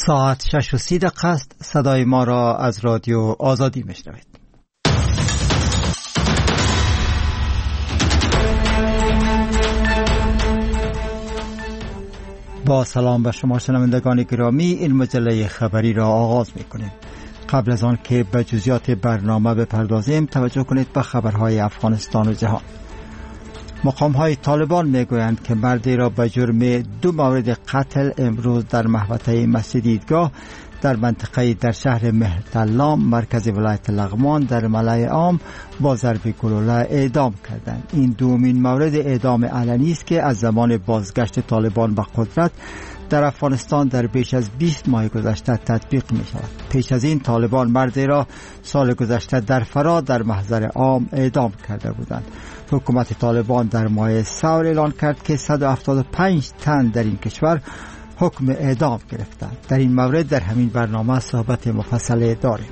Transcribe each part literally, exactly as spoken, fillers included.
ساعت شش و سی دقیقه است. صدای ما را از رادیو آزادی میشنوید. با سلام به شما شنوندگان گرامی، این مجله خبری را آغاز می‌کنیم. قبل از آن که به جزئیات برنامه بپردازیم، توجه کنید به خبرهای افغانستان و جهان. مقام‌های طالبان میگویند که مردی را به جرم دو مورد قتل امروز در محوطه مسجد عیدگاه در منطقه در شهر مهرتلام مرکز ولایت لغمان در ملأ عام با ضرب گلوله اعدام کردند. این دومین مورد اعدام علنی است که از زمان بازگشت طالبان به قدرت در افغانستان در بیش از بیست ماه گذشته تطبیق می شود. پیش از این طالبان مردی را سال گذشته در فرا در محضر عام اعدام کرده بودند. حکومت طالبان در ماه سور اعلان کرد که صد و هفتاد و پنج تن در این کشور حکم اعدام گرفتند. در این مورد در همین برنامه صحبت مفصل داریم.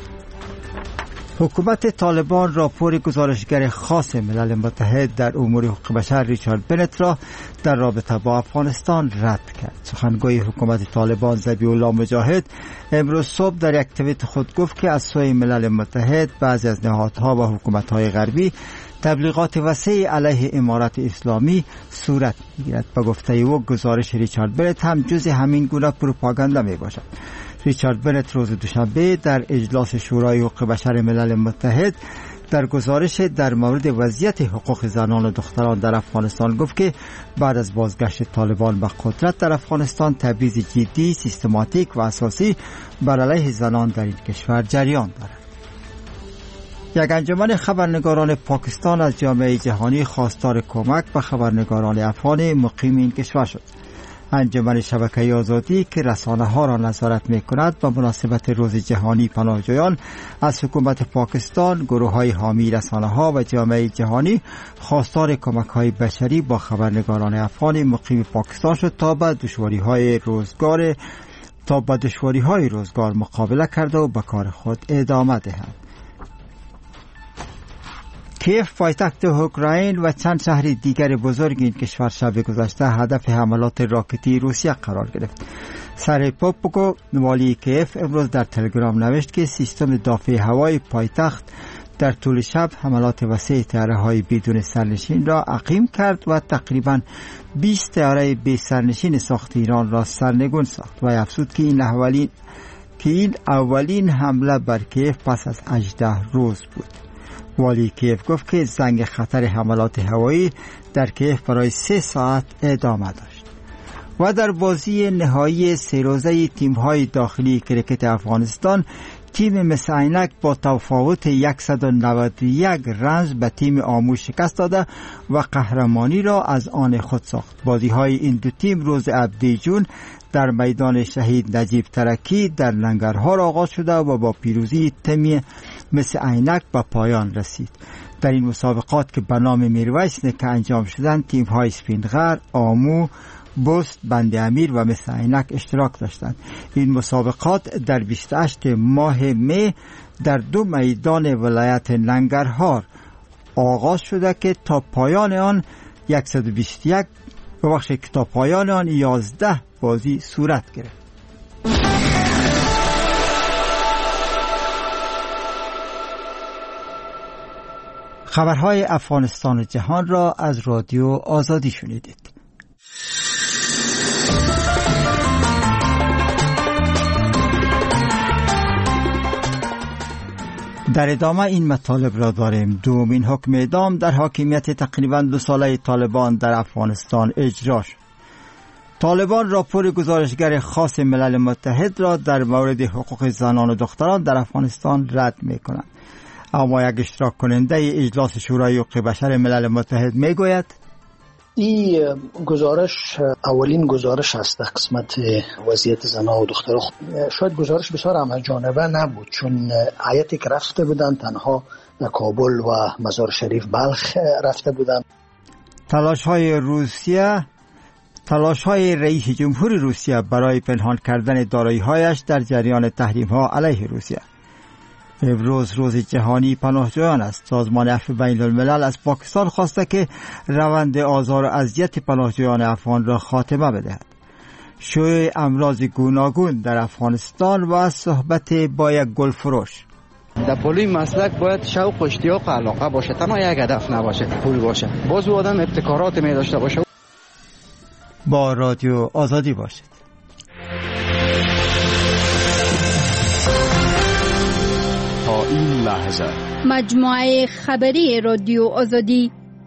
حکومت طالبان راپور گزارشگر خاص ملل متحد در امور حقوق بشر ریچارد بنت را در رابطه با افغانستان رد کرد. سخنگوی حکومت طالبان ذبیح الله مجاهد امروز صبح در یک توییت خود گفت که از سوی ملل متحد بعضی از نهادها و حکومت‌های غربی تبلیغات وسیع علیه امارت اسلامی صورت می‌گیرد. به گفته او گزارش ریچارد بنت هم جز همین گونه پروپاگاندا میباشد. ریچارد بنت روز دوشنبه در اجلاس شورای حقوق بشر ملل متحد در گزارش در مورد وضعیت حقوق زنان و دختران در افغانستان گفت که بعد از بازگشت طالبان به قدرت در افغانستان تبعیض جدی، سیستماتیک و اساسی بر علیه زنان در این کشور جریان دارد. یک انجمن خبرنگاران پاکستان از جامعه جهانی خواستار کمک به خبرنگاران افغان مقیم این کشور شد. انجمن شبکه آزادی که رسانه ها را نظارت می کند به مناسبت روز جهانی پناهجویان از حکومت پاکستان، گروه های حامی رسانه ها و جامعه جهانی خواستار کمک های بشری با خبرنگاران افغان مقیم پاکستان شد تا به دشواری های روزگار تا به دشواری های روزگار مقابله کرده و به کار خود ادامه دهند. کیف پایتخت اوکراین و چند شهر دیگر بزرگ این کشور شب گذشته هدف حملات راکتی روسیه قرار گرفت. سر پوپکو والی کیف امروز در تلگرام نوشت که سیستم دافع هوای پایتخت در طول شب حملات وسیع طیاره‌های بدون سرنشین را عقیم کرد و تقریباً بیست طیاره بی سرنشین ساخت ایران را سرنگون ساخت و افزود که این اولین که این اولین حمله بر کیف پس از هجده روز بود. والی کیف گفت که زنگ خطر حملات هوایی در کیف برای سه ساعت ادامه داشت. و در بازی نهایی سه روزه تیم‌های داخلی کرکت افغانستان، تیم مس عینک با تفاوت صد و نود و یک رنز به تیم آمو شکست داده و قهرمانی را از آن خود ساخت. بازی‌های این دو تیم روز عبدیجون در میدان شهید نجیب ترکی در لنگرهار آغاز شده و با پیروزی تیم مس عینک به پایان رسید. در این مسابقات که به نام میرویس نکه انجام شدند، تیم‌های سپینغر، آمو، بست، بند امیر و مس عینک اشتراک داشتند. این مسابقات در بیست و هشتم ماه می در دو میدان ولایت لنگرهار آغاز شده که تا پایان آن صد و بیست و یک ببخشید که تا پایان آن یازده بازی صورت گرفت. خبرهای افغانستان و جهان را از رادیو آزادی شنیدید. در ادامه این مطالب را داریم. دومین حکم اعدام در حاکمیت تقریباً دو ساله طالبان در افغانستان اجرا شد. طالبان راپور گزارشگر خاص ملل متحد را در مورد حقوق زنان و دختران در افغانستان رد می کنند. اما یک اشتراک کننده اجلاس شورای حقوق بشر ملل متحد می گوید این گزارش اولین گزارش است در قسمت وضعیت زنان و دختران. شاید گزارش بسیار همه‌جانبه نبود، چون هیئتی که رفته بودند تنها در کابل و مزار شریف بلخ رفته بودند. تلاش های روسیه تلاش های رئیس جمهور روسیه برای پنهان کردن دارایی هایش در جریان تحریم ها علیه روسیه. امروز روز جهانی پناهجویان است. سازمان عفو بین الملل از پاکستان خواسته که روند آزار و اذیت پناهجویان افغان را خاتمه بدهد. شیوع امراض گوناگون در افغانستان و صحبت با یک گلفروش. در پولی مسلک باید شوق و اشتیاق و علاقه باشه، تنها یک هدف نباشه، پول باشه. باز او آدم ابتکارات می داشته باشه. با رادیو آزادی باشید. تا این لحظه مجموعه خبری رادیو آزادی.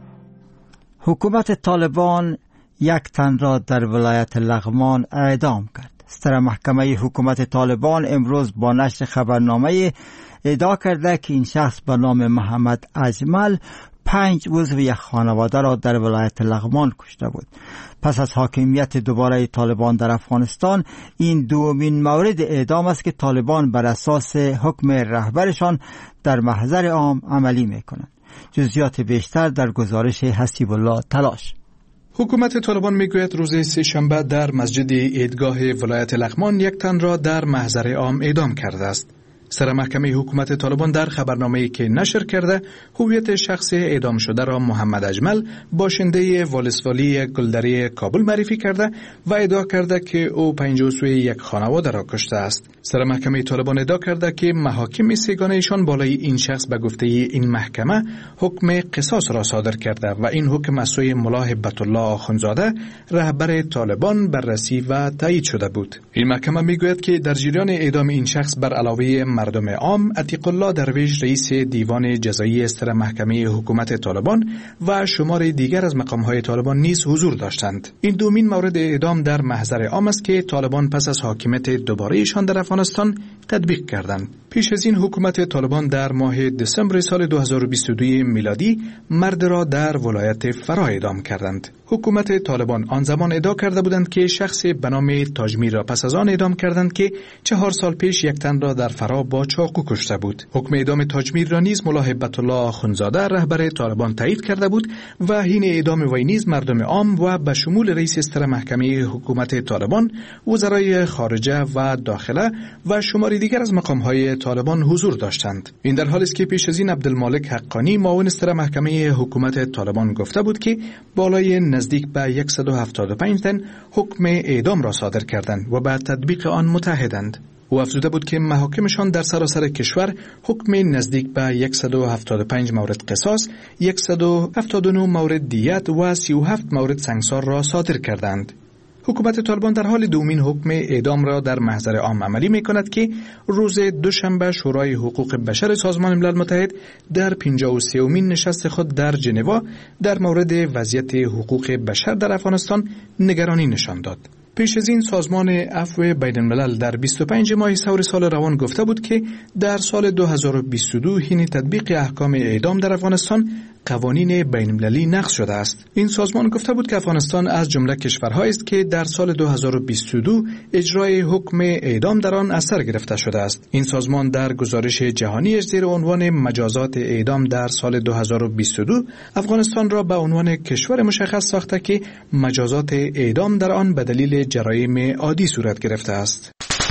حکومت طالبان یک تن را در ولایت لغمان اعدام کرد. ستر محکمه حکومت طالبان امروز با نشر خبرنامه ادعا کرده که این شخص به نام محمد اجمل پنج عضو یک خانواده را در ولایت لغمان کشته بود. پس از حاکمیت دوباره طالبان در افغانستان، این دومین مورد اعدام است که طالبان بر اساس حکم رهبرشان در محضر عام عملی می‌کنند. جزئیات بیشتر در گزارش حسیب الله تلاش. حکومت طالبان میگوید روز سه شنبه در مسجد عیدگاه ولایت لغمان یک تن را در محضر عام اعدام کرده است. سر محکمه حکومت طالبان در خبرنامه‌ای که نشر کرده، هویت شخص اعدام شده را محمد اجمل باشنده ولسوالی گلدره کابل معرفی کرده و ادعا کرده که او پنج عضو یک خانواده را کشته است. سر محکمه طالبان ادعا کرده که محاکم سگانه ایشان بالای این شخص به گفته این محکمه حکم قصاص را صادر کرده و این حکم از سوی ملا هبت الله آخوندزاده رهبر طالبان بررسی و تایید شده بود. این محکمه میگوید که در جریان اعدام این شخص بر علاوه مردم عام، عتیق الله درویش رئیس دیوان جزایی استر محکمه حکومت طالبان و شمار دیگر از مقامهای طالبان نیز حضور داشتند. این دومین مورد اعدام در محضر عام است که طالبان پس از حاکمیت دوباره ایشان در افغانستان تطبیق کردند. پیش از این حکومت طالبان در ماه دسامبر سال دو هزار و بیست و دو میلادی مرد را در ولایت فرا اعدام کردند. حکومت طالبان آن زمان ادعا کرده بودند که شخص به نام تاجمیر را پس از آن اعدام کردند که چهار سال پیش یک تن را در فرا با چاقو کشته بود. حکم اعدام تاجمیر را نیز ملا هبت الله آخوندزاده رهبر طالبان تایید کرده بود و حین اعدام وی نیز مردم عام و به شمول رئیس استر محکمه حکومت طالبان، وزرای خارجه و داخله و شماری دیگر از مقامهای طالبان حضور داشتند. این در حالی است که پیش از این عبدالمالک حقانی معاون استر محکمه حکومت طالبان گفته بود که بالای نزدیک به صد و هفتاد و پنج تن حکم اعدام را صادر کردند و به تطبیق آن متحدند. او افزوده بود که محاکمشان در سراسر کشور حکم نزدیک به صد و هفتاد و پنج مورد قصاص، صد و هفتاد و نه مورد دیت و سی و هفت مورد سنگسار را صادر کردند. حکومت طالبان در حال دومین حکم اعدام را در محضر عام عملی می کند که روز دوشنبه شورای حقوق بشر سازمان ملل متحد در پنجاه و سومین نشست خود در ژنو در مورد وضعیت حقوق بشر در افغانستان نگرانی نشان داد. پیش از این سازمان عفو بین الملل در بیست و پنج ماه ثور سال روان گفته بود که در سال دو هزار و بیست و دو حین تطبیق احکام اعدام در افغانستان قوانین بین المللی نقض شده است. این سازمان گفته بود که افغانستان از جمله کشورهایی است که در سال دو هزار و بیست و دو اجرای حکم اعدام در آن اثر گرفته شده است. این سازمان در گزارش جهانی زیر عنوان مجازات اعدام در سال دو هزار و بیست و دو افغانستان را به عنوان کشور مشخص ساخته که مجازات اعدام در آن به دلیل جرایم عادی صورت گرفته است.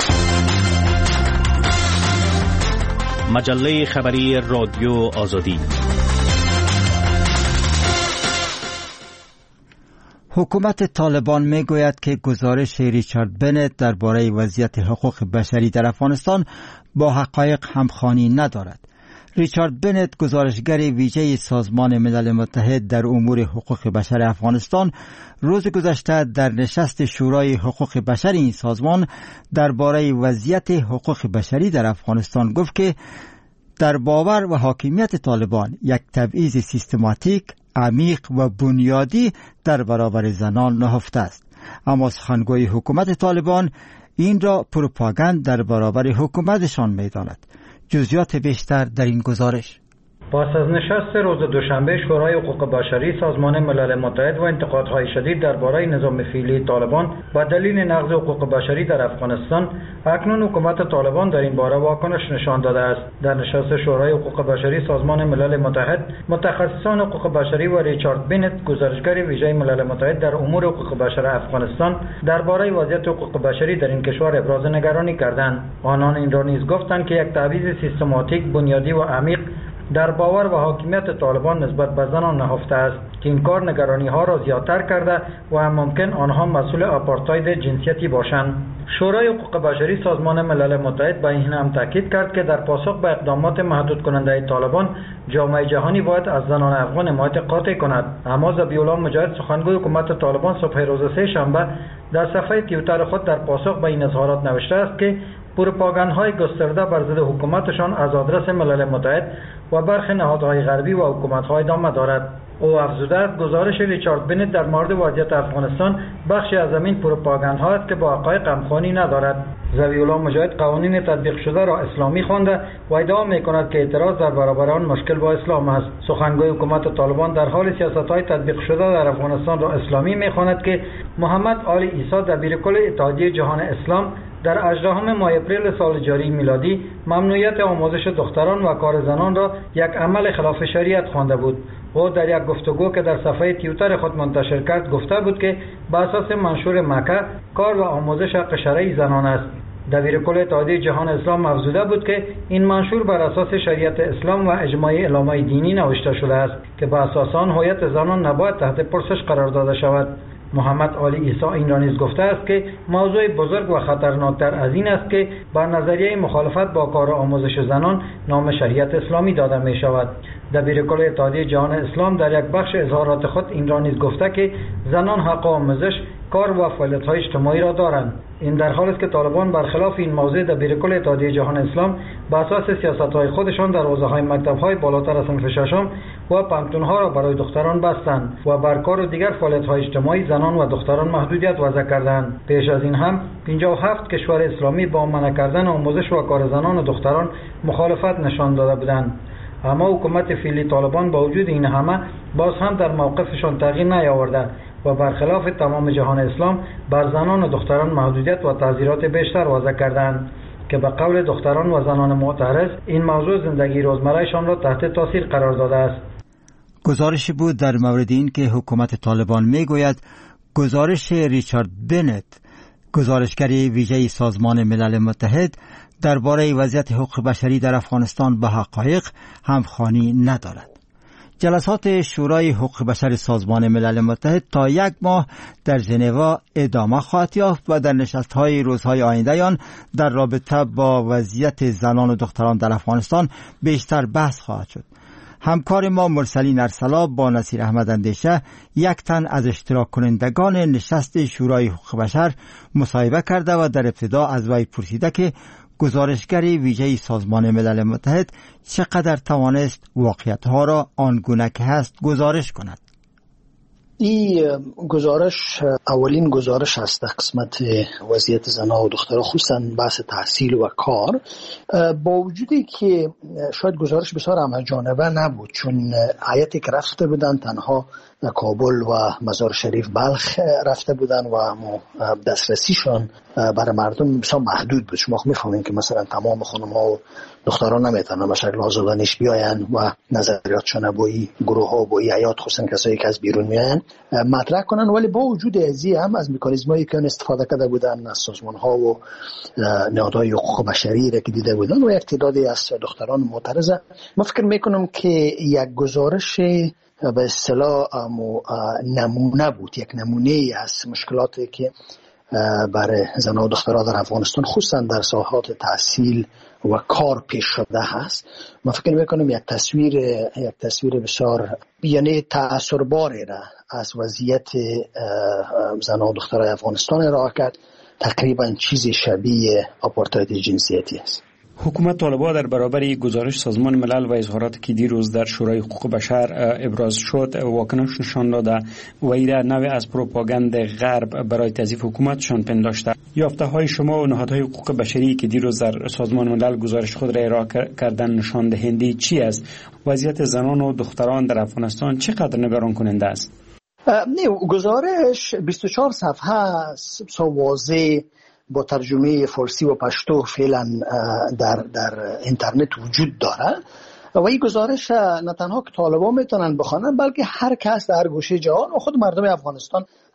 مجله خبری رادیو آزادی. حکومت طالبان میگوید که گزارش ریچارد بنت درباره وضعیت حقوق بشری در افغانستان با حقایق همخوانی ندارد. ریچارد بنت، گزارشگر ویژه سازمان ملل متحد در امور حقوق بشر افغانستان، روز گذشته در نشست شورای حقوق بشر این سازمان درباره وضعیت حقوق بشری در افغانستان گفت که در باور و حاکمیت طالبان یک تبعیض سیستماتیک، عمیق و بنیادی در برابر زنان نهفته است. اما سخنگوی حکومت طالبان این را پروپاگاند در برابر حکومتشان می‌داند. جزئیات بیشتر در این گزارش. پس از نشست روز دوشنبه شورای حقوق بشری سازمان ملل متحد و انتقادهای شدید درباره نظام فعلی طالبان با دلیل نقض حقوق بشری در افغانستان، اکنون حکومت طالبان در این باره واکنش نشان داده است. در نشست شورای حقوق بشری سازمان ملل متحد، متخصصان حقوق بشری و ریچارد بنت، گزارشگر ویژه ملل متحد در امور حقوق بشر افغانستان، درباره وضعیت حقوق بشری در این کشور ابراز نگرانی کردند. آنان این را نیز گفتند که یک تبعیض سیستماتیک، بنیادی و عمیق در باور و حاکمیت طالبان نسبت به زنان نهفته است که این کار نگرانی ها را زیادتر کرده و هم ممکن آنها مسئول آپارتاید جنسیتی باشند. شورای حقوق بشری سازمان ملل متحد به این هم تاکید کرد که در پاسخ به اقدامات محدود کننده طالبان جامعه جهانی باید از زنان افغان حمایت قاطع کند. اما ذبیح الله مجاهد سخنگوی حکومت طالبان صبح روز سه شنبه در صفحه توییتر خود در پاسخ به این اظهارات نوشته است که پروپاگاندهای گسترده بر ضد حکومتشان از آدرس ملل متحد و برخی نهادهای غربی و حکومت‌ها ادامه دارد. او افزوده است گزارش ریچارد بنت در مورد وضعیت افغانستان بخشی از همین پروپاگاندها است که با حقایق همخوانی ندارد. ذبیح الله مجاهد قوانین تطبیق شده را اسلامی خوانده و ادعا می‌کند که اعتراض در برابر آن مشکل با اسلام است. سخنگوی حکومت طالبان در حال سیاست‌های تطبیق شده در افغانستان را اسلامی می‌خواند که محمد علی عیسی دبیر کل اتحادیه جهان اسلام در هجدهم ماه اپریل سال جاری میلادی ممنوعیت آموزش دختران و کار زنان را یک عمل خلاف شریعت خوانده بود. او در یک گفتگو که در صفحه توییتر خود منتشر کرد گفته بود که به اساس منشور مکه کار و آموزش حق شرعی زنان است. دبیر کل اتحادیه جهان اسلام افزوده بود که این منشور بر اساس شریعت اسلام و اجماع علمای دینی نوشته شده است که به اساس آن هویت زنان نباید تحت پرسش قرار داده شود. محمد علی عیسی این را نیز گفته است که موضوع بزرگ و خطرناکتر از این است که با نظریه مخالفت با کار آموزش زنان نام شریعت اسلامی داده می شود. دبیر کل اتحادیه جهان اسلام در یک بخش اظهارات خود این را نیز گفته که زنان حق آموزش، کار و فعالیت‌های اجتماعی را دارند. این در حالی است که طالبان برخلاف این موضوع دبیر کل اتحادیه جهان اسلام به اساس سیاست‌های خودشان در حوزه‌های مکتب‌های بالاتر از صنف ششم و پانتون‌ها را برای دختران بستند و بر کار و دیگر فعالیت‌های اجتماعی زنان و دختران محدودیت وضع کردند. پیش از این هم پنجاه و هفت کشور اسلامی با منع کردن آموزش و کار زنان و دختران مخالفت نشان داده بودند. اما حکومت فعلی طالبان با وجود این همه باز هم در موقفشان تغییر نیاورده و برخلاف تمام جهان اسلام بر زنان و دختران محدودیت و تعزیرات بیشتر وضع کردند که به قول دختران و زنان معترض این موضوع زندگی روزمرهشان را تحت تاثیر قرار داده است. گزارشی بود در مورد این که حکومت طالبان میگوید گزارش ریچارد بنت، گزارشگر ویژه سازمان ملل متحد درباره وضعیت حقوق بشری در افغانستان به حقایق همخوانی ندارد. جلسات شورای حقوق بشر سازمان ملل متحد تا یک ماه در ژنو ادامه خواهد یافت و در نشست‌های روزهای آینده آن در رابطه با وضعیت زنان و دختران در افغانستان بیشتر بحث خواهد شد. همکار ما مرسلین ارسلا با نصیر احمد اندیشه یک تن از اشتراک کنندگان نشست شورای حقوق بشر مصاحبه کرده و در ابتدا از وی پرسیده که گزارشگر ویژه سازمان ملل متحد چقدر توانست واقعیت‌ها را آنگونه که هست گزارش کند. این گزارش اولین گزارش است در قسمت وضعیت زنان و دختران، خصوصا بحث تحصیل و کار، با وجودی که شاید گزارش بسیار همه‌جانبه نبود، چون هیئتی که رفته بودن تنها کابل و مزار شریف بلخ رفته بودن و دسترسیشان برای مردم بسیار محدود بود. شما میفهمین که مثلا تمام خانم‌ها و دختران نمیتونن به شکل آزادانش بیاین و نظریاتشون با این گروه ها و با این حیات، خصوصا کسایی که از بیرون میاین، مطرح کنن. ولی با وجود ازی هم از مکانیزمایی که استفاده کرده بودن از سازمان ها و نهادهای حقوق بشری را که دیده بودن و یک تعدادی از دختران معترضه، ما فکر میکنم که یک گزارش به اصطلاح نمونه بود، یک نمونه از مشکلاتی که برای زنان و دختران در افغانستان خصوصا در ساحات تحصیل و کار پیش شده هست. من فکر میکنم یک تصویر یک تصویر بسیار یعنی تأثیرباری را از وضعیت زنان و دختران افغانستان ارائه کرد. تقریبا چیزی شبیه آپارتاید جنسیتی است. حکومت طالبان در برابر گزارش سازمان ملل و اظهاراتی که دیروز در شورای حقوق بشر ابراز شد واکنش نشان داده و ایده نوع از پروپاگاند غرب برای تضعیف حکومتشان پنداشته. یافته های شما و نهادهای حقوق بشری که دیروز در سازمان ملل گزارش خود را ارائه کردن نشان دهنده چی است؟ وضعیت زنان و دختران در افغانستان چقدر نگران کننده است؟ نه، گزارش بیست و چهار صفحه است، واضح با ترجمه فارسی و پشتو فعلا در در اینترنت وجود داره و این گزارش نه تنها که طالبان میتونن بخوانن بلکه هر کس در هر گوشه جهان و خود مردم افغانستان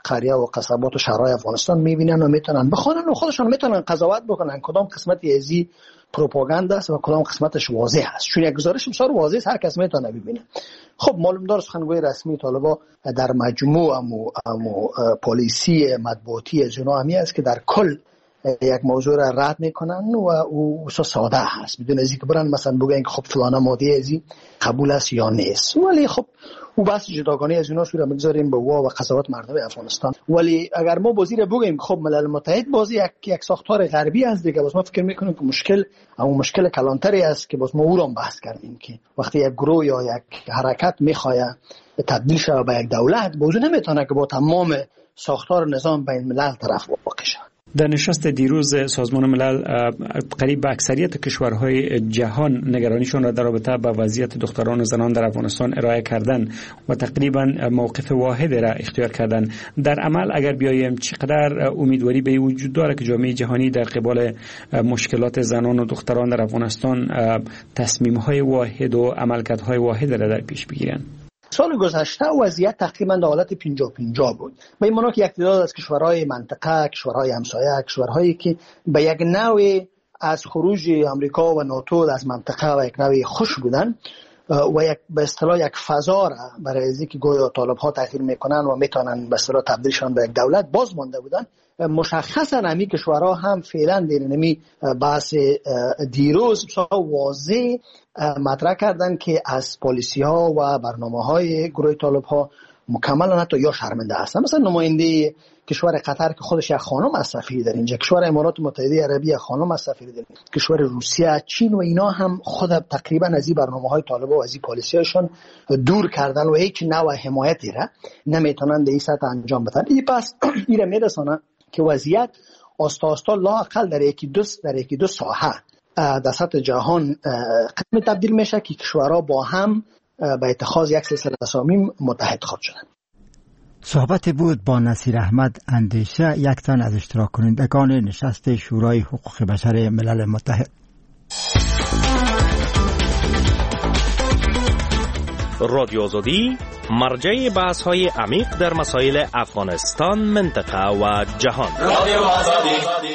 قریه و قصبات و شهرهای افغانستان میبینن و میتونن بخونن و خودشان میتونن قضاوت بکنن کدام قسمتی ازی پروپاگاندا است و کدام قسمتش واضح است، چون یک گزارش بسیار واضح است، هر کس میتونه ببینه. خب معلوم دار سخنگوی رسمی طالبان در مجموع امو, امو پالیسی مطبوعاتی از اونها همی است که در کل یک موضوع را رد میکنن و او ساده هست، بدون از اینکه برن مثلا بگن که خب فلانه ماده ازی قبول است یا نیست. ولی خب او بحث جداگانه از اینا شو میگذاریم به وا و قضاوت مردم افغانستان. ولی اگر ما بازی را بگیم خب ملل متحد بازی یک یک ساختار غربی است دیگه، باز ما فکر میکنیم که مشکل اما مشکل کلانتری است که باز ما او را بحث کردیم که وقتی یک گروه یا یک حرکت میخواد تبدیل شه به یک دولت، بازو نمیتونه که با تمام ساختار نظام بین الملل طرف واقع شه. در نشست دیروز سازمان ملل قریب به اکثریت کشورهای جهان نگرانیشان را در رابطه با وضعیت دختران و زنان در افغانستان ارائه کردن و تقریبا موقف واحد را اختیار کردن. در عمل اگر بیایم چقدر امیدواری به وجود داره که جامعه جهانی در قبال مشکلات زنان و دختران در افغانستان تصمیم‌های واحد و عملکردهای واحد را در پیش بگیرن؟ سال گذشته وضعیت تقریبا در حالت پنجاه پنجاه بود. به این معنی که یک تعداد از کشورهای منطقه، کشورهای همسایه، کشورهایی که به یک نوع از خروج آمریکا و ناتو از منطقه و یک نوع خوش بودن و یک به اصطلاح یک فضا را برای از اینکه گویا طالب‌ها تغییر میکنن و میتونن به اصطلاح تبدیلشان به یک دولت باز مانده بودن. مشخصا همین کشورها هم فعلا در نمی بحث دیروز واضح مطرح کردن که از پالیسی ها و برنامه های گروه طالب ها مکمل حتی یا شرمنده هستن. مثلا نماینده کشور قطر که خودش یک خانم از سفیر در اینجا، کشور امارات متحده عربی یک خانم از سفیر در اینجا، کشور روسیه، چین و اینا هم خود تقریبا از این برنامه های طالب ها و از این پالیسی هاشون دور کردن و هیچ نوع حمایتی را نمیتونن در این سطح انجام بدن. این پس این میرسانه که وضعیت آستا آستا لااقل در یکی دو در یکی دو ساحه در سطح جهان قدم تبدیل میشه که کشورها با هم به اتخاذ یک سلسله تصامیم متحد خواهد شدن. صحبت بود با نصیر احمد اندیشه، یک تن از اشتراک کنندگان نشست شورای حقوق بشر ملل متحد. رادیو آزادی مرجع بحث های عمیق در مسائل افغانستان، منطقه و جهان. رادیو آزادی.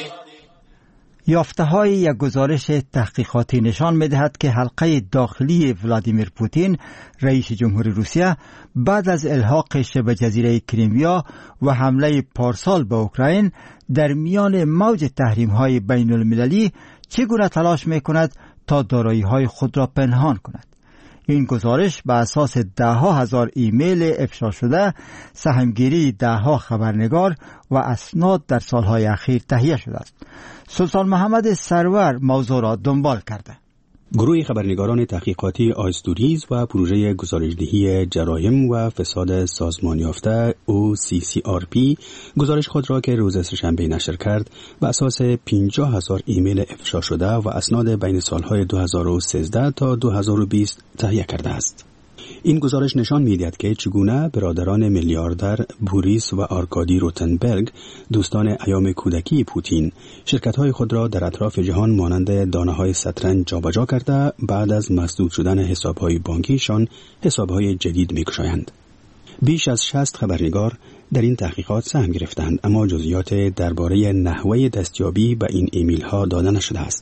یافته های یک گزارش تحقیقاتی نشان می دهد که حلقه داخلی ولادیمیر پوتین رئیس جمهوری روسیه بعد از الحاقش به جزیره کریمیا و حمله پارسال به اوکراین در میان موج تحریم های بین المللی چگونه تلاش می کند تا دارایی های خود را پنهان کند. این گزارش بر اساس ده ها هزار ایمیل افشا شده، سهمگیری ده ها خبرنگار و اسناد در سالهای اخیر تهیه شده است. سلطان محمد سرور موضوع را دنبال کرده. گروه خبرنگاران تحقیقاتی آیستوریز و پروژه گزارشدهی جرایم و فساد سازمان یافته او سی سی آر پی گزارش خود را که روز سه‌شنبه نشر کرد و اساس پنجاه هزار ایمیل افشا شده و اسناد بین سالهای دو هزار و سیزده تا دو هزار و بیست تهیه کرده است. این گزارش نشان می‌دهد که چگونه برادران میلیاردر بوریس و آرکادی روتنبرگ، دوستان ایام کودکی پوتین، شرکت‌های خود را در اطراف جهان مانند دانه‌های شطرنج جابجا کرده بعد از مسدود شدن حساب‌های بانکیشان حساب‌های جدید می‌گشایند. بیش از شصت خبرنگار در این تحقیقات سهم گرفتند، اما جزئیات درباره نحوه دستیابی به این ایمیل‌ها داده نشده است.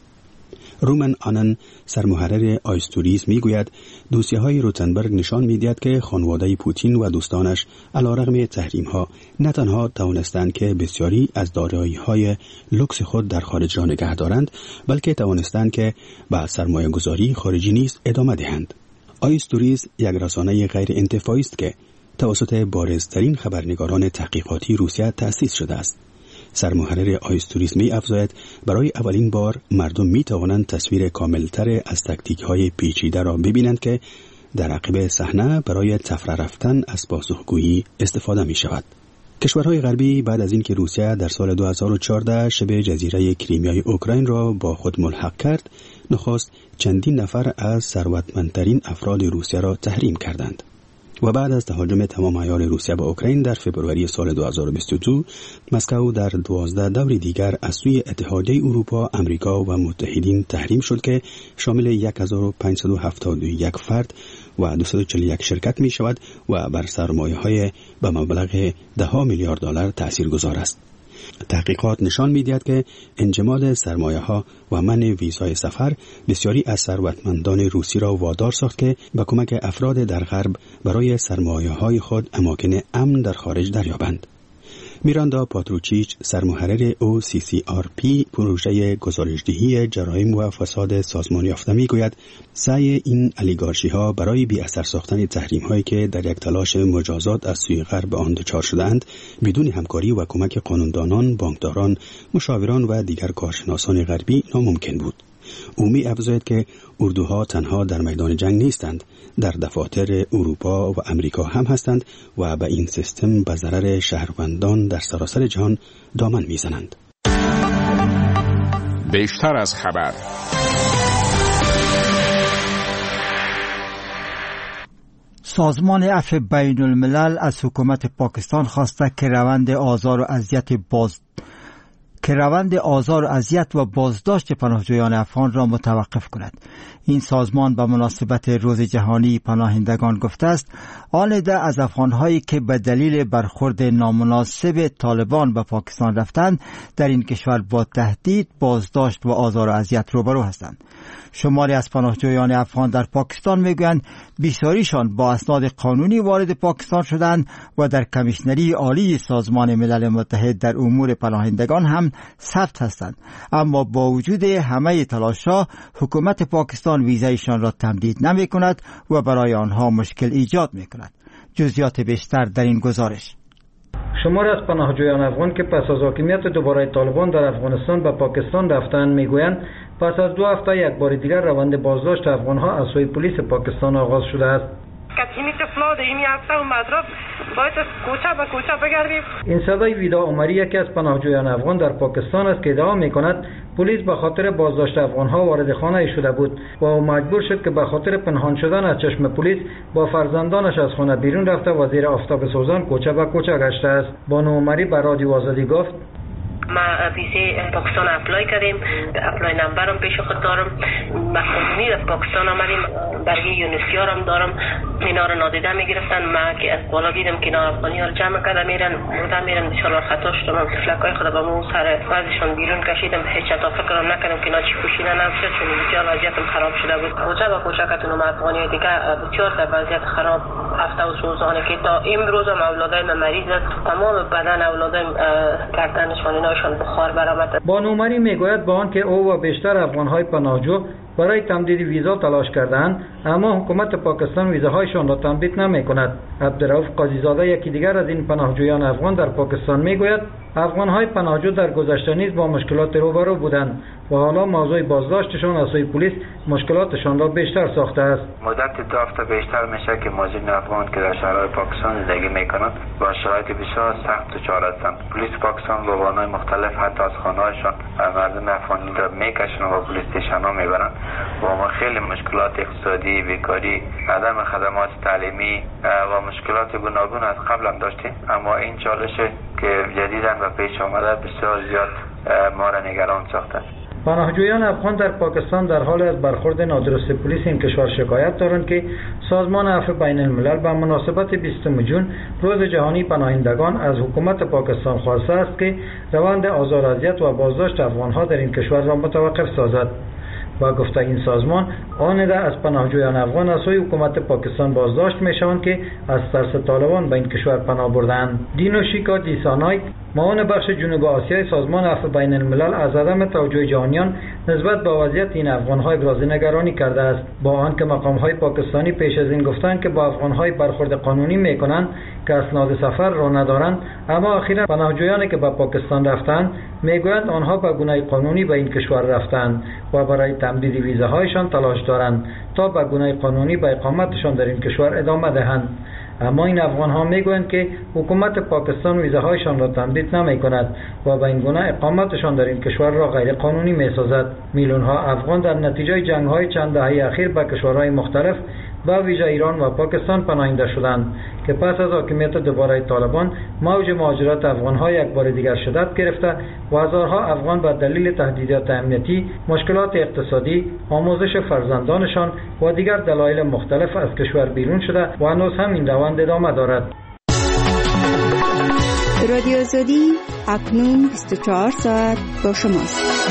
رومن آنن، سرمحرر آیستوریز، میگوید دوسیه‌های روتنبرگ نشان می‌دهد که خانواده پوتین و دوستانش علیرغم تحریم‌ها نه تنها توانستند که بسیاری از دارایی‌های لوکس خود در خارج را نگه دارند، بلکه توانستند که به سرمایه‌گذاری خارجی نیز ادامه دهند. آیستوریز یک رسانه غیر انتفاعی است که توسط بارزترین خبرنگاران تحقیقاتی روسیه تأسیس شده است. سرمحرر آیستوریز می افزاید برای اولین بار مردم می توانند تصویر کاملتر از تاکتیک های پیچیده را ببینند که در عقب صحنه برای تفره رفتن از پاسخگویی استفاده می شود. کشورهای غربی بعد از اینکه روسیه در سال دو هزار و چهارده شبه جزیره کریمیای اوکراین را با خود ملحق کرد، نخست چندین نفر از ثروتمندترین افراد روسیه را تحریم کردند. و بعد از تهاجم تمام عیار روسیه به اوکراین در فوریه سال دو هزار و بیست و دو، مسکو در دوازده دور دیگر از سوی اتحادیه اروپا، امریکا و متحدین تحریم شد که شامل هزار و پانصد و هفتاد و یک فرد و دویست و چهل و یک شرکت می شود و بر سرمایه های به مبلغ ده ها میلیارد دلار تأثیر گذار است. تحقیقات نشان می‌دهد که انجماد سرمایه‌ها و منع ویزای سفر بسیاری از ثروتمندان روسی را وادار ساخت که به کمک افراد در غرب برای سرمایه‌های خود اماکن امن در خارج دریابند. میراندا پاتروچیچ، سرمحرر او سی سی آر پی، پروژه گزارشدهی جرایم و فساد سازمان یافته میگوید سعی این الیگارشی‌ها برای بی اثر ساختن تحریم‌هایی که در یک تلاش مجازات از سوی غرب آن دچار شده‌اند بدون همکاری و کمک قانوندانان، بانکداران، مشاوران و دیگر کارشناسان غربی ناممکن بود. او می افزاید که اردوها تنها در میدان جنگ نیستند، در دفاتر اروپا و امریکا هم هستند و به این سیستم به ضرر شهروندان در سراسر جهان دامن میزنند. بیشتر از خبر. سازمان عفو بین الملل از حکومت پاکستان خواسته که روند آزار و اذیت باز که روند آزار و اذیت و بازداشت پناهجویان افغان را متوقف کند. این سازمان به مناسبت روز جهانی پناهندگان گفته است آن عده از افغان‌هایی که به دلیل برخورد نامناسب طالبان به پاکستان رفتند در این کشور با تهدید، بازداشت و آزار و اذیت روبرو هستند. شماری از پناهجویان افغان در پاکستان میگویند بسیاریشان با اسناد قانونی وارد پاکستان شدند و در کمیشنری عالی سازمان ملل متحد در امور پناهندگان هم ثبت هستند، اما با وجود همه تلاش‌ها حکومت پاکستان ویزایشان را تمدید نمی کند و برای آنها مشکل ایجاد می کند. جزئیات بیشتر در این گزارش. شمار از پناهجویان افغان که پس از حاکمیت دوباره طالبان در افغانستان به پاکستان رفتند میگویند پس از دو هفته یک بار دیگر روند بازداشت افغانها از سوی پلیس پاکستان آغاز شده است. این صدای ویدا عمری یکی از پناهجویان افغان در پاکستان است که ادعا می‌کند پلیس به خاطر بازداشت افغانها وارد خانه شده بود و او مجبور شد که به خاطر پنهان شدن از چشم پلیس با فرزندانش از خانه بیرون رفته و زیر آفتاب سوزان کوچه به کوچه گشته است. بانو عمری به رادیو آزادی گفت ما ویزه پاکستان اپلای کردیم، اپلای نمبرم پیش خود دارم، مخصوصی از پاکستان آمدیم، برای یونسیار هم دارم، اینا رو نادیده میگرفتن. ما که از بالا دیدم که اینا افغانی ها رو جمع کرده میرن بودن میرن بسیار خطا شدم، فلکای خود با مو سر وزشان بیرون کشیدم، هیچ تا فکرم نکردم که اینا چی پوشیدن نباشه، چون بسیار وضعیتم خراب شده بود. کوچه با کوچه که تونم افغانی دیگه بسیار در وضعیت خراب هفته و سوزانه که تا امروز هم اولادایم مریض است، تمام بدن اولادایم گردنشان اینا بخار برآمد. بانو عمری میگوید با آنکه او و بیشتر افغان‌های پناهجو برای تمدید ویزا تلاش کردند، اما حکومت پاکستان ویزاهایشان را تمدید نمی‌کند. عبدالرؤوف قاضیزاده یکی دیگر از این پناهجویان افغان در پاکستان میگوید افغان‌های پناهجو در گذشته نیز با مشکلات روبرو بودند و حالا موضوع بازداشتشان از سوی پلیس مشکلاتشان را بیشتر ساخته است. مدت دو هفته بیشتر میشه که مهاجرین افغان که در شهرهای پاکستان زندگی میکنند با شرایط بسیار سخت دچار هستند. پلیس پاکستان با وانای مختلف حتی از خانه‌هایشان مردم افغانی را میکشند و پلیس استیشن‌ها میبرند و ما خیلی مشکلات اقتصادی، بیکاری، عدم خدمات تعلیمی و مشکلات گوناگون از قبل هم داشتیم، اما این چالش که جدیداً به پیش آمده بسیار زیاد ما را نگران ساخته است. پناهجویان افغان در پاکستان در حال از برخورد نادرست پلیس این کشور شکایت دارند که سازمان عفو بین الملل به مناسبت بیستم جون روز جهانی پناهندگان از حکومت پاکستان خواسته است که روند آزار و اذیت و بازداشت افغانها در این کشور را متوقف سازد. و گفته این سازمان آن عده از پناهجویان افغان از سوی حکومت پاکستان بازداشت میشوند که از ترس طالبان به این کشور پناه بردند. دینوشیکا دیسانای معاون بخش جنوب آسیای سازمان عفو بین الملل از عدم توجه جهانیان نسبت به وضعیت این افغان‌های ابراز نگرانی کرده است، با آنکه مقام‌های پاکستانی پیش از این گفتند که با افغان‌های برخورد قانونی می‌کنند که اسناد سفر را ندارند، اما اخیراً پناهجویانی که به پاکستان رفتند میگویند آنها به گونه قانونی به این کشور رفتند و برای تمدید ویزاهایشان تلاش دارند تا به گونه قانونی به اقامتشان در این کشور ادامه دهند. اما این افغان ها میگویند که حکومت پاکستان ویزاهایشان را تمدید نمی کند و به این گونه اقامتشان در این کشور را غیر قانونی می سازد. میلیون ها افغان در نتیجه جنگ های چند دهه اخیر به کشورهای مختلف به ویژه ایران و پاکستان پناهنده شدند که پس از حاکمیت دوباره طالبان موج مهاجرت افغان‌ها یک بار دیگر شدت گرفته و هزارها افغان به دلیل تهدیدات امنیتی، مشکلات اقتصادی، آموزش فرزندانشان و دیگر دلایل مختلف از کشور بیرون شده و هنوز هم این روند ادامه دارد. رادیو آزادی اکنون بیست و چهار ساعت با شماست.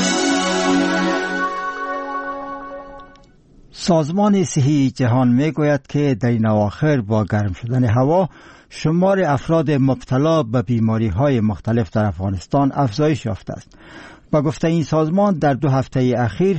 سازمان صحی جهان میگوید که در این اواخر با گرم شدن هوا شمار افراد مبتلا به بیماری های مختلف در افغانستان افزایش یافته است. با گفته این سازمان در دو هفته اخیر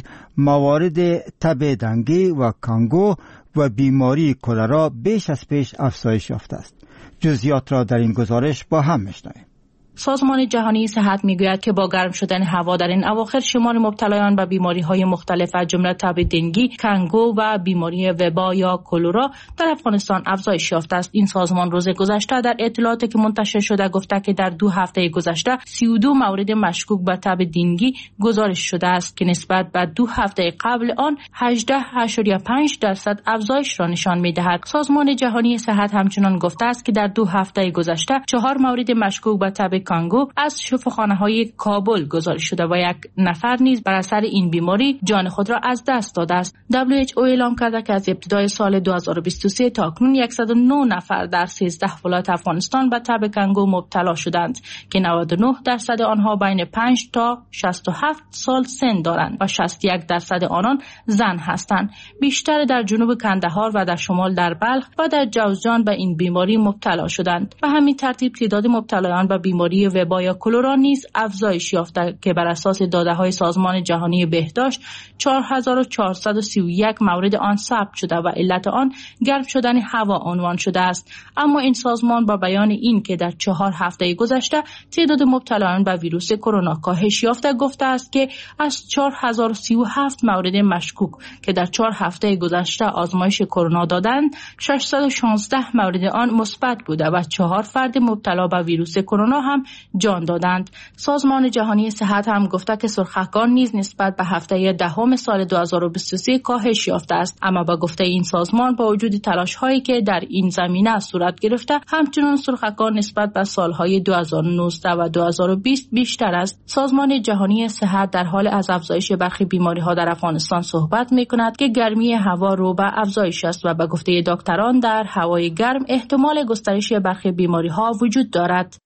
موارد تب دنگی و کانگو و بیماری کلرا بیش از پیش افزایش یافته است. جزئیات را در این گزارش با هم میشنویم. سازمان جهانی صحت میگوید که با گرم شدن هوا در این اواخر شمار مبتلایان به بیماری‌های مختلف از جمله تب دنگی، کانگو و بیماری وبا یا کلرا در افغانستان افزایش یافته است. این سازمان روز گذشته در اطلاعاتی که منتشر شده گفته که در دو هفته گذشته سی و دو مورد مشکوک به تب دنگی گزارش شده است که نسبت به دو هفته قبل آن هجده اشاریه پنج درصد افزایش را نشان می‌دهد. سازمان جهانی صحت همچنان گفته است که در دو هفته گذشته چهار مورد مشکوک به تب کانگو از شفاخانه‌های کابل گزارش شده و یک نفر نیز بر اثر این بیماری جان خود را از دست داده است. دبلیو اچ او اعلام کرده که از ابتدای سال دو هزار و بیست و سه تا اکنون صد و نه نفر در سیزده ولایت افغانستان به تب کانگو مبتلا شدند که نود و نه درصد آنها بین پنج تا شصت و هفت سال سن دارند و شصت و یک درصد آنان زن هستند. بیشتر در جنوب کندهار و در شمال در بلخ و در جوزجان به این بیماری مبتلا شدند. به همین ترتیب تعداد مبتلایان به بیماری وبا یا کلرا نیز افزایش یافته که بر اساس داده‌های سازمان جهانی بهداشت چهار هزار و چهارصد و سی و یک مورد آن ثبت شده و علت آن گرم شدن هوا عنوان شده است. اما این سازمان با بیان این که در چهار هفته گذشته تعداد مبتلایان به ویروس کرونا کاهش یافته گفته است که از چهار هزار و سی و هفت مورد مشکوک که در چهار هفته گذشته آزمایش کرونا دادند ششصد و شانزده مورد آن مثبت بوده و چهار فرد مبتلا به ویروس کرونا هم جان دادند. سازمان جهانی صحت هم گفته که سرخکان نیز نسبت به هفته دهم سال دو هزار و بیست و سه کاهش یافته است. اما با گفته این سازمان با وجود تلاش هایی که در این زمینه صورت گرفته همچنان سرخکان نسبت به سالهای دو هزار و نوزده و دو هزار و بیست بیشتر است. سازمان جهانی صحت در حال از افزایش برخی بیماری ها در افغانستان صحبت می کند که گرمی هوا رو به افزایش است و به گفته دکتران در هوای گرم احتمال گسترش برخی بیماری ها وجود دارد.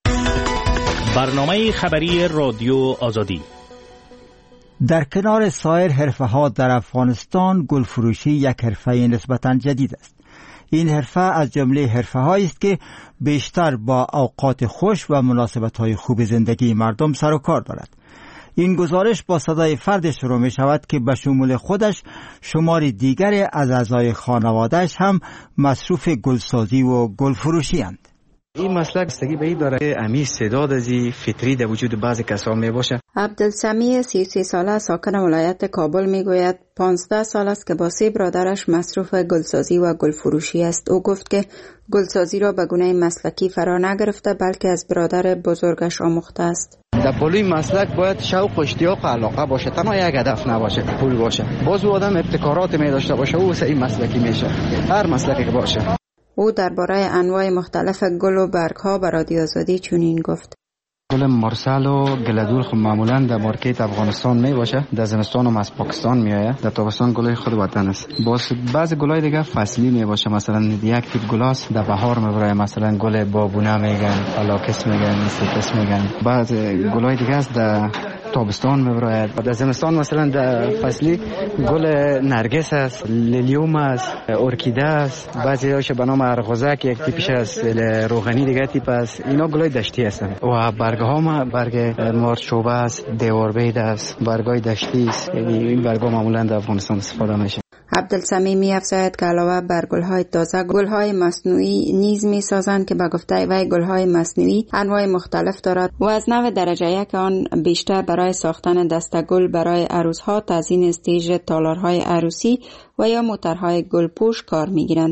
برنامه خبری رادیو آزادی. در کنار سایر حرفه‌ها در افغانستان گل فروشی یک حرفه نسبتاً جدید است. این حرفه از جمله حرفه‌هایی است که بیشتر با اوقات خوش و مناسبت‌های خوب زندگی مردم سر و کار دارد. این گزارش با صدای فرد شروع می شود که به شمول خودش شماری دیگر از اعضای خانواده‌اش هم مصروف گلسازی و گل فروشی اند. این مسلک بستگی به این داره که امی استعداد ازی فطری در وجود بعضی کسا می باشه. عبدالسمیع سی و سه ساله ساکن ولایت کابل می گوید پانزده سال است که با سه برادرش مصروف گلسازی و گلفروشی است. او گفت که گلسازی را به گونه مسلکی فرا نگرفته بلکه از برادر بزرگش آموخته است. در پول مسلک باید شوق و اشتیاق و علاقه باشه، تنها یک هدف نباشه، پول باشه. باز او آدم ابتکارات می داشته باشه، او این مسلکی میشه، هر مسلکی که باشه. او درباره انواع مختلف گل و برگ‌ها به رادیو آزادی چنین گفت: گل مارسال و گلدول خب معمولا در مارکت افغانستان می باشه، در زمستان هم از پاکستان می آید، در تابستان گلای خود وطن است. باز بعضی گلای دیگه فصلی می باشه، مثلا یک تیپ گلاس در بهار می برای، مثلا گل بابونه میگن، فلاکس میگن، سیتس میگن. بعض گلای دیگه است در تابستان می برای. در زمستان مثلا در فصلی گل نرگس است، لیلیوم است، ارکیده است، بعضی هاش به نام ارغوزک یک تیپش است، روغنی دیگه تیپ است. اینا گلای دشتی هستند. و برگ ها ما برگ مارچ چوبه است، دیواربید است، برگای دشتی است. این برگ ها معمولا در افغانستان استفاده میشه. عبدالسمیع می افزاید که علاوه بر گل‌های تازه، گل‌های مصنوعی نیز می‌سازند که به گفته وی گل‌های مصنوعی انواع مختلف دارد و از نوع درجه یک آن بیشتر برای ساختن دسته‌گل برای عروس‌ها، تزیین استیج، تالارهای عروسی و یا موترهای گلپوش کار می‌گیرند.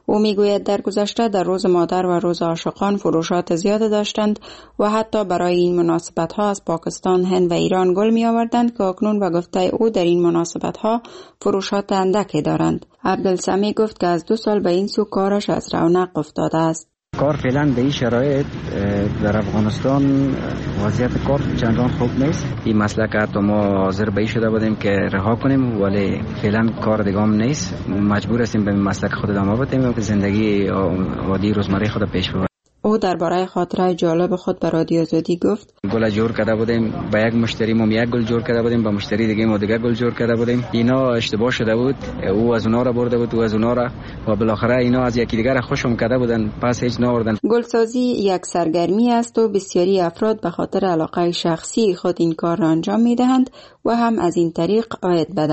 او میگوید در گذشته در روز مادر و روز عاشقان فروشات زیاد داشتند و حتی برای این مناسبت ها از پاکستان، هند و ایران گل می آوردند که اکنون به گفته او در این مناسبت ها فروشات اندکی دارند. عبدالسمی گفت که از دو سال به این سو کارش از رونق افتاده است. کار فعلا به این شرایط در افغانستان وضعیت کار چندان خوب نیست. این مسئله که حتی ما حاضر به این شده بودیم که رها کنیم، ولی فعلا کار دیگه هم نیست. مجبور هستیم به این مسئله خود ادامه بدیم و زندگی عادی روزمره خود پیش ببریم. او درباره خاطره جالب خود به رادیو آزادی گفت: گل جور کرده بودیم، با یک مشتری ما یک گل جور کرده بودیم، با مشتری دیگه ما دیگه گل جور کرده بودیم. اینا اشتباه شده بود، او از اونها را برده بود، او از اونها را، و بالاخره اینا از یکی دیگه را خوشم کرده بودن، پس هیچ نآوردن. گلسازی یک سرگرمی است و بسیاری افراد به خاطر علاقه شخصی خود این کار را انجام میدهند و هم از این طریق عاید به